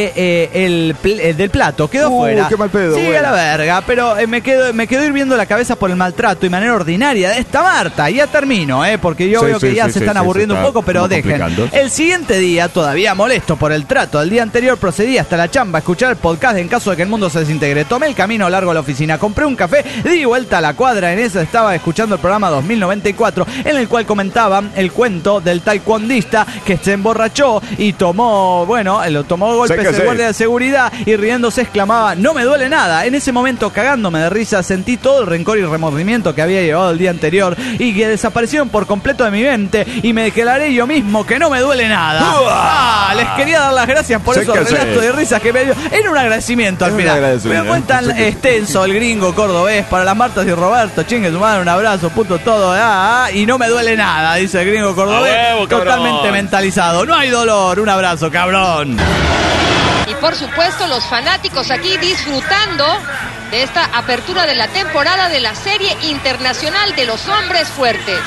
del plato. Quedó afuera. Qué mal pedo. Sí, a la verga. Pero me quedó hirviendo la cabeza por el maltrato y manera ordinaria de esta Marta. Ya termino, porque yo veo que ya se están aburriendo un poco, pero dejen. El siguiente día, todavía molesto por el trato del día anterior, procedí hasta la chamba a escuchar el podcast en caso de que el mundo se desintegre. Tomé el camino largo a la oficina, compré un café, di vuelta a la cuadra. En esa estaba escuchando el programa 2094, en el cual comentaban el cuento del taekwondista que se emborrachó y tomó tomó golpes el guardia de seguridad y riéndose exclamaba: no me duele nada. En ese momento, cagándome de risa, sentí todo el rencor y remordimiento que había llevado el día anterior y que desaparecieron por completo de mi mente, y me declaré yo mismo que no me duele nada. Les quería dar las gracias por esos relatos de risas que me dio. Era un agradecimiento al final. Me fue tan extenso el gringo cordobés para las Martas y Roberto. Chingue su madre, un abrazo, puto todo. Y no me duele nada, dice el gringo cordobés. Totalmente mentalizado. No hay dolor. Un abrazo, cabrón. Y por supuesto, los fanáticos aquí disfrutando de esta apertura de la temporada de la Serie Internacional de los Hombres Fuertes.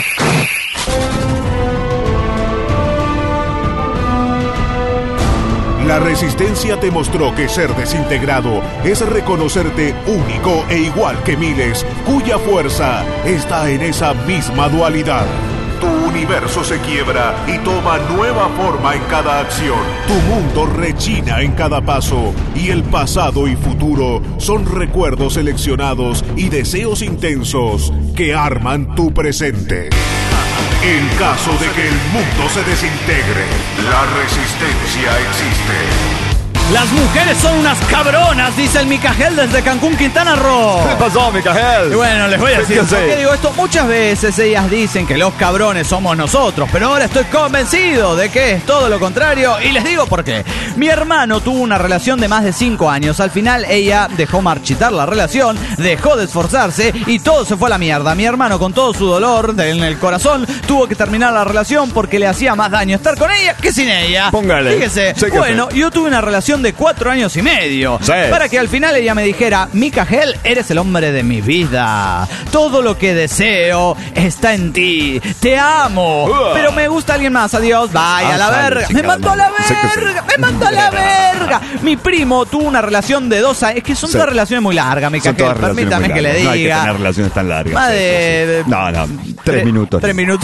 La Resistencia te mostró que ser desintegrado es reconocerte único e igual que miles, cuya fuerza está en esa misma dualidad. Tu universo se quiebra y toma nueva forma en cada acción. Tu mundo rechina en cada paso y el pasado y futuro son recuerdos seleccionados y deseos intensos que arman tu presente. En caso de que el mundo se desintegre, la resistencia existe. Las mujeres son unas cabronas, dice el Micael desde Cancún, Quintana Roo. ¿Qué pasó, Micael? Y bueno, les voy a decir, ¿por qué digo esto? Muchas veces ellas dicen que los cabrones somos nosotros, pero ahora estoy convencido de que es todo lo contrario, y les digo por qué. Mi hermano tuvo una relación de más de 5 años. Al final ella dejó marchitar la relación, dejó de esforzarse y todo se fue a la mierda. Mi hermano, con todo su dolor en el corazón, tuvo que terminar la relación porque le hacía más daño estar con ella que sin ella. Póngale. Fíjese, bueno, yo tuve una relación de 4 años y medio. Sí. Para que al final ella me dijera: Micael, eres el hombre de mi vida. Todo lo que deseo está en ti. Te amo. Pero me gusta alguien más. Adiós. Vaya a la verga. Me mandó a la verga. Me mandó a la verga. Mi primo tuvo una relación de 2 años. Es que son todas relaciones muy largas, Micael. Permítame que le diga. No hay que tener relaciones tan largas. No, 3 minutos. 3 minutos.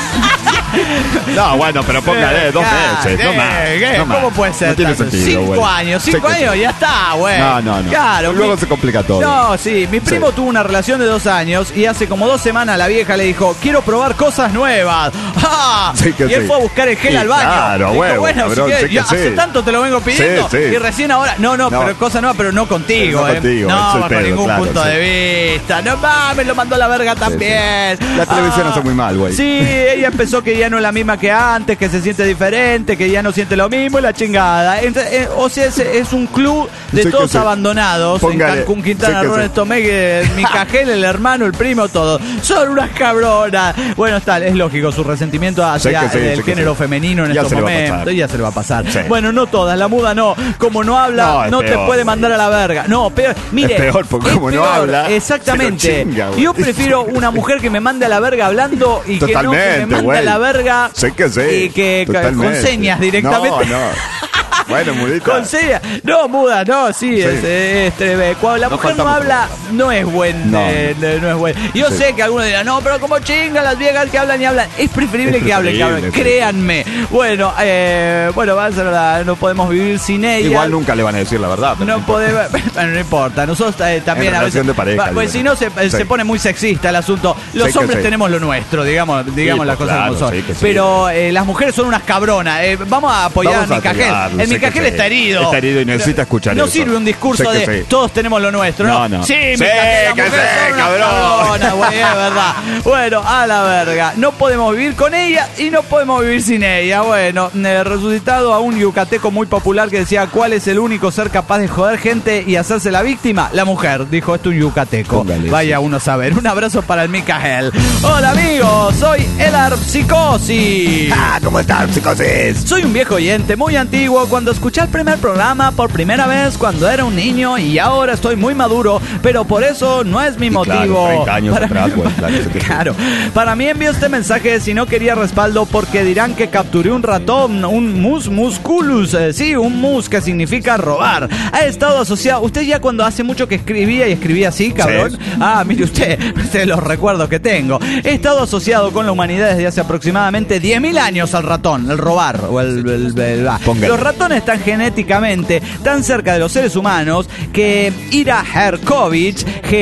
No, bueno, pero póngale 2 meses, no más. ¿Cómo puede ser? No tiene sentido, 5 años, 5 años, ya está, güey. No. Claro, luego se complica todo. No, sí, mi primo tuvo una relación de 2 años y hace como 2 semanas la vieja le dijo: quiero probar cosas nuevas. Y él fue a buscar el gel al baño. Claro, dijo, bueno, cabrón, si yo hace tanto te lo vengo pidiendo y recién ahora. No, pero cosa nueva, pero no contigo, No, bajo ningún punto de vista. No mames, lo mandó a la verga también. La televisión hace muy mal, güey. Sí, ella empezó que ya no es la misma que antes, que se siente diferente, que ya no siente lo mismo y la chingada. O sea, es un club de todos abandonados. Póngale, en Cancún, Quintana Roo, Micael, el hermano, el primo, todo. Son unas cabronas. Bueno, es lógico su resentimiento hacia el género femenino en estos momentos. Ya se le va a pasar. Sí. Bueno, no todas. La muda no. Como no habla, no te puede mandar a la verga. No, peor. Mire, es peor porque como no habla. Exactamente. Yo prefiero una mujer que me mande a la verga hablando y que no que me mande a la verga. Y que con señas directamente. No. Bueno, mudita. Con señas. No, muda, no, sí. Cuando la mujer no habla, no es buen. No es bueno. Yo sé que algunos dirán: no, pero como chingan las viejas que hablan y hablan. Es preferible que hablen. Créanme. Bueno, va a ser verdad. No podemos vivir sin ella. Igual nunca le van a decir la verdad. No podemos. Bueno, no importa. Nosotros también a veces. De pareja, pues si no, se pone muy sexista el asunto. Los hombres tenemos lo nuestro, digamos las cosas como son. Pero las mujeres son unas cabronas. Vamos a apoyar a Micael. El Micael está herido. Está herido y necesita escuchar eso. No sirve un discurso de todos tenemos lo nuestro, ¿no? Sí, Micael, cabrón. Güey, es verdad. Bueno, a la verga. No podemos vivir con ella y no podemos vivir sin ella. Bueno, resucitado a un yucateco muy popular que decía: ¿cuál es el único ser capaz de joder gente y hacerse la víctima? La mujer, dijo esto un yucateco. Vaya uno a saber. Un abrazo para el Micael. Hola amigos, soy el Arpsicosis. ¿Cómo estás, Arpsicosis? Soy un viejo oyente muy antiguo. Cuando escuché el primer programa por primera vez cuando era un niño, y ahora estoy muy maduro, pero por eso no es mi motivo. Claro, 30 años atrás, claro. Para mí envío este mensaje si no quería respaldo porque dirán que capturé un ratón, un mus musculus, un mus que significa robar. Ha estado asociado, usted ya cuando hace mucho que escribía así, cabrón. Sí. Mire usted los recuerdos que tengo. He estado asociado con la humanidad desde hace aproximadamente 10.000 años al ratón, el robar o los ratones están genéticamente tan cerca de los seres humanos que Ira Herkovich,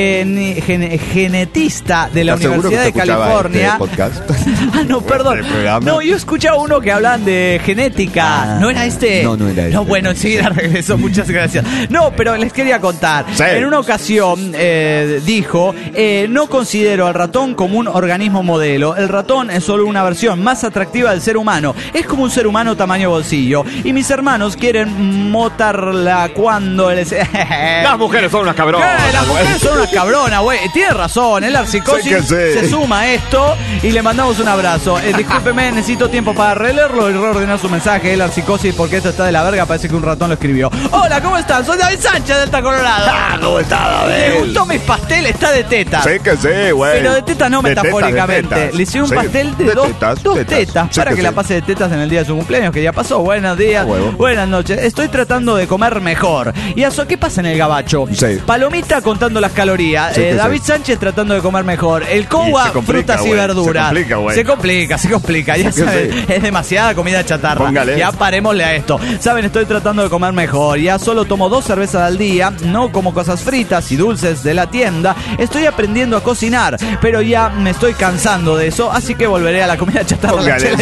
genetista de la Universidad de California. No, perdón. No, yo escuchaba uno que hablaban de genética. ¿No era este? No era este. No, bueno, enseguida regreso. Muchas gracias. No, pero les quería contar. Sí. En una ocasión dijo, no considero al ratón como un organismo modelo. El ratón es solo una versión más atractiva del ser humano. Es como un ser humano tamaño bolsillo. Y mis hermanos quieren motarla cuando les... Las mujeres son unas cabronas. Las mujeres son unas cabronas, güey. Tiene razón, el Arcicosis se suma a esto y le mandamos un abrazo. Discúlpeme, necesito tiempo para releerlo y reordenar su mensaje, el Arcicosis, porque esto está de la verga. Parece que un ratón lo escribió. Hola, ¿cómo están? Soy David Sánchez, Delta Colorado. ¿Cómo está, David? ¿Le gustó mi pastel? Está de tetas. Sí que sí, güey. Pero de tetas no metafóricamente. Le hice un pastel de dos tetas para que la pase de tetas en el día de su cumpleaños, que ya pasó. Buenos días, buenas noches. Estoy tratando de comer mejor. ¿Y eso qué pasa en el gabacho? Sí. Palomita contando las calorías. David Sánchez tratando de comer mejor. El Cowa, frutas y verduras. Se complica. Ya saben, es demasiada comida chatarra. Póngale. Ya parémosle a esto. Saben, estoy tratando de comer mejor. Ya solo tomo 2 cervezas al día. No como cosas fritas y dulces de la tienda. Estoy aprendiendo a cocinar, pero ya me estoy cansando de eso, así que volveré a la comida chatarra.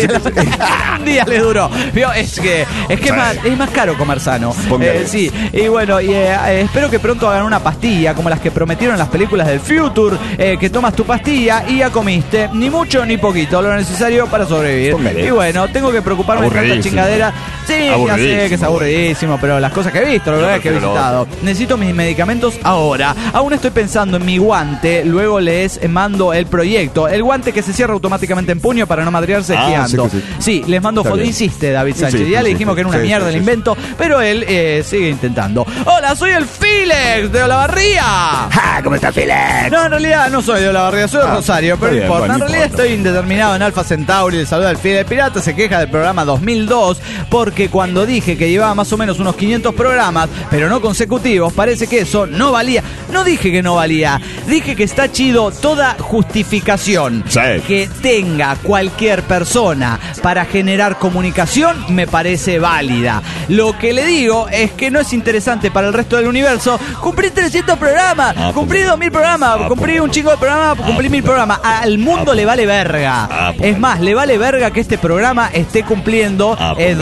Un día le duró. Es que es más caro comer sano. Sí. Y bueno, espero que pronto hagan una pastilla como las que prometieron en las películas del Future, que tomas tu pastilla y ya comiste ni mucho ni poquito, lo necesario para sobrevivir. Póngale. Y bueno, tengo que preocuparme de tanta chingadera. Sí, ya sé que es aburridísimo, pero las cosas que he visto, lo que he visitado. Necesito mis medicamentos ahora. Aún estoy pensando en mi guante, luego les mando el proyecto. El guante que se cierra automáticamente en puño para no madrearse esquiando. Sí, les mando fotos. Insiste David Sánchez. Ya le dijimos que era una mierda el invento, pero él sigue intentando. Hola, soy el Filex de Olavarría. ¿Cómo está Filex? No, en realidad no soy de Olavarría, soy de Rosario, pero no importa. En realidad estoy indeterminado en Alfa Centauri. Le saluda el Filex Pirata. Se queja del programa 2002 porque cuando dije que llevaba más o menos unos 500 programas, pero no consecutivos, parece que eso no valía. No dije que no valía, dije que está chido toda justificación que tenga cualquier persona para generar comunicación, me parece válida. Lo que le digo es que no es interesante para el resto del universo. Cumplí 300 programas, cumplí 2000 programas, cumplí un chingo de programas, cumplí 1000 programas. Al mundo le vale verga. Es más, le vale verga que este programa esté cumpliendo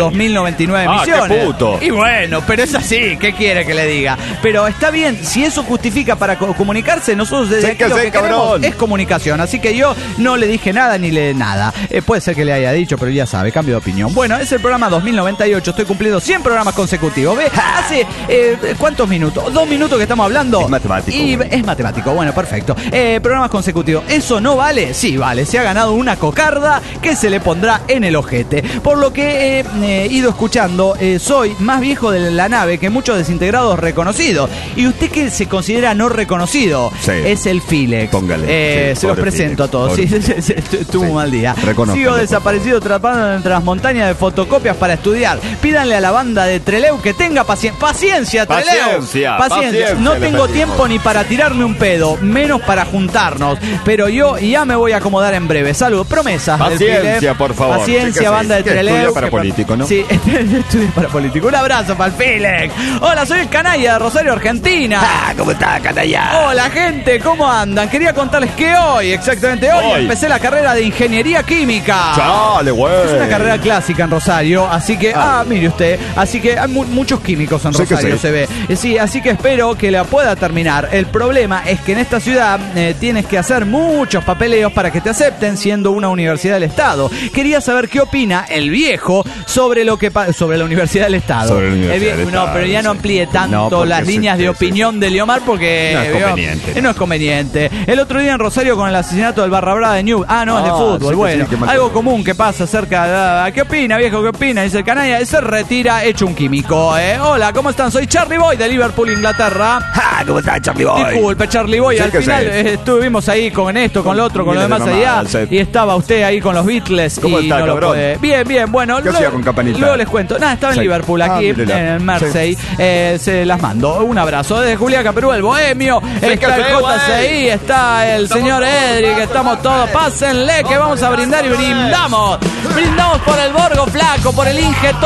2099 emisiones. ¡Qué puto! Y bueno, pero es así, ¿qué quiere que le diga? Pero está bien, si eso justifica para comunicarse, nosotros desde aquí lo que queremos es comunicación. Así que yo no le dije nada ni le nada. Puede ser que le haya dicho, pero ya sabe, cambio de opinión. Bueno, es el programa 2098, estoy cumpliendo 100 programas consecutivos. ¿Ve? Hace, ¿cuántos minutos? 2 minutos que estamos hablando. Es matemático. Y es matemático, bueno, perfecto. Programas consecutivos. ¿Eso no vale? Sí, vale. Se ha ganado una cocarda que se le pondrá en el ojete. Por lo que he ido escuchando, soy más viejo de la nave que muchos desintegrados reconocidos. Y usted que se considera no reconocido, es el Filex. Póngale. Se los presento a todos. Sí, tuvo un mal día. Sigo desaparecido atrapado entre las montañas de fotocopias para estudiar. Pídanle a la banda de Trelew que tenga paciencia, Trelew. Paciencia. No tengo tiempo ni para tirarme un pedo, menos para juntarnos. Pero yo ya me voy a acomodar en breve. Saludos, promesas. Paciencia, por favor. Paciencia, banda de Trelew. Estudia para político, ¿no? Sí, estudia para político. Un abrazo para el Filex. Hola, soy el Canalla de Rosario, Argentina. ¿Cómo está, Canalla? Hola, gente, ¿cómo andan? Quería contarles que hoy empecé la carrera de Ingeniería Química. Chale, güey. Es una carrera clásica en Rosario, así que, mire usted, así que hay muchos químicos en Rosario, se ve. Sí, así que espero que la pueda terminar. El problema es que en esta ciudad tienes que hacer muchos papeleos para que te acepten siendo una universidad del Estado. Quería saber qué opina el viejo sobre sobre la Universidad del Estado. Sobre la Universidad del Estado, pero ya no amplíe tanto las líneas de opinión de Leomar porque no es conveniente. El otro día en Rosario con el asesinato del Barra Brava de New. No, es de fútbol. Bueno, algo común que pasa acerca de... ¿Qué opina, viejo? ¿Qué opina? Dice el Canalla. Se retira hecho un químico. Hola, ¿cómo están? Soy Charlie Boy de Liverpool, Inglaterra. ¿Cómo está, Charlie Boy? Disculpe, Charlie Boy. Al final estuvimos ahí con esto, con lo otro, con lo demás allá. Y estaba usted ahí con los Beatles. ¿Cómo está, cabrón? Bien. Bueno, ¿qué hacía con Campanita? Luego les cuento. Estaba en Liverpool, aquí en el Mersey. Se las mando. Un abrazo. Desde Julián Caperú, el bohemio. Está el JCI, está el señor Edric. Estamos todos. Pásenle que vamos a brindar y brindamos. Brindamos por el Borgo Flaco, por el Inge Toques,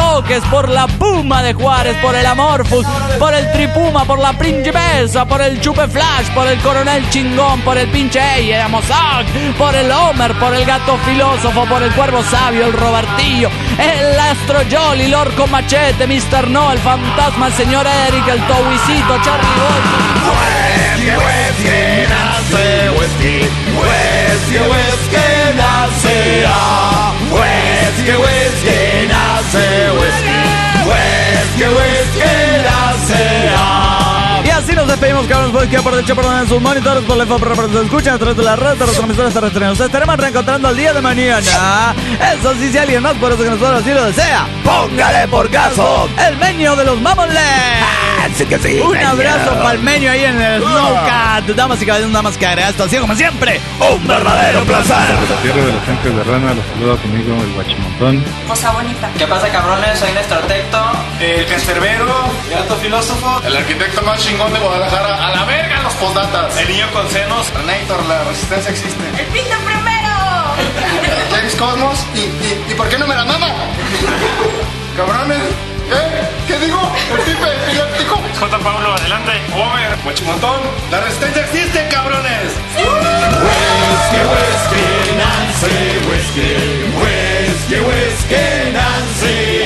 por la Puma de Juárez, por el Amorphous, por el Tripuma, por la Principesa, por el Chupe Flash, por el Coronel Chingón, por el pinche Eyer, Mozart, por el Homer, por el Gato Filósofo, por el Cuervo Sabio, el Robertillo, el Astro Jolly, el Orco Machete, Mr. No, el Fantasma, el Señor Eric, el Towisito, Charlie Boy. Whisky nace, whisky, whisky, whisky nace, whisky, whisky nace, whisky, whisky, whisky nace. Y así nos despedimos, cabrones, pues que aprovecho por en sus monitores, por la por se escuchan a través de la red de los transmisores terrestres. Nos estaremos reencontrando el día de mañana. Eso sí, si alguien más, por eso que nosotros así lo desea, póngale por caso. El Meño de los Mamonles. Sí que sí, un abrazo para el Meño ahí en el Snowcat. Damas y caballeros, nada más que agregar esto. Así como siempre, un verdadero placer. La tierra de los Ángeles de Rana, los saluda conmigo el Guachimontón. Cosa bonita. ¿Qué pasa, cabrones? Soy Néstor Tecto, el Cancerbero, el Gato Filósofo, el arquitecto más chingón de Guadalajara. A la verga los postdatas. El niño con senos. Renator, la resistencia existe. ¡El Pinto Primero! James Cosmos. ¿Y por qué no me la mama? Cabrones. ¿Qué digo? El Pipe, el dijo. J. Pablo, adelante. Homer, Guachimontón. La resistencia existe, cabrones. Whisky, whisky, Nancy, whisky, whisky, whisky, Nancy.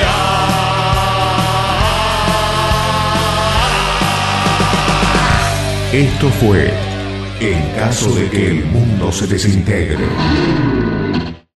Esto fue En caso de que el mundo se desintegre.